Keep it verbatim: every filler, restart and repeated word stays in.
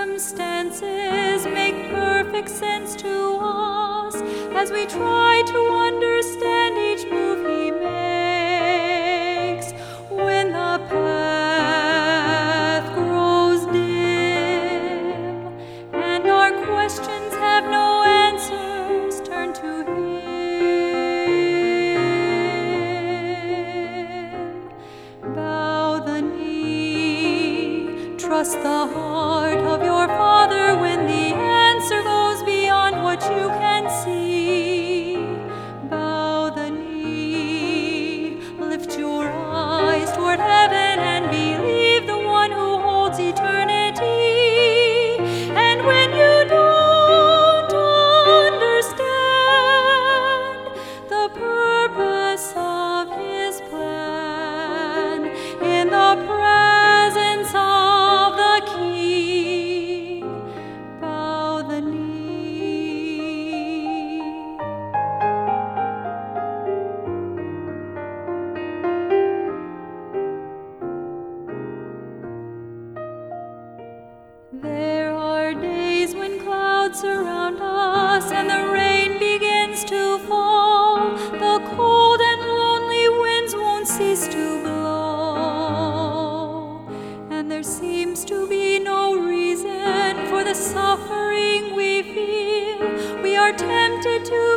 circumstances make perfect sense to us as we try to understand each move He makes. When the path grows dim and our questions have no answers, turn to Him. Bow the knee, trust the heart of your Father when the answer goes beyond what you can see. Bow the knee, lift your eyes toward heaven and believe the one who holds eternity. And when you don't understand the purpose of His plan, in the presence of the King, bow the knee. There are days when clouds surround us and the rain begins to fall. The cold and lonely winds won't cease to blow, and there seems to be no reason for the suffering we feel. We are tempted to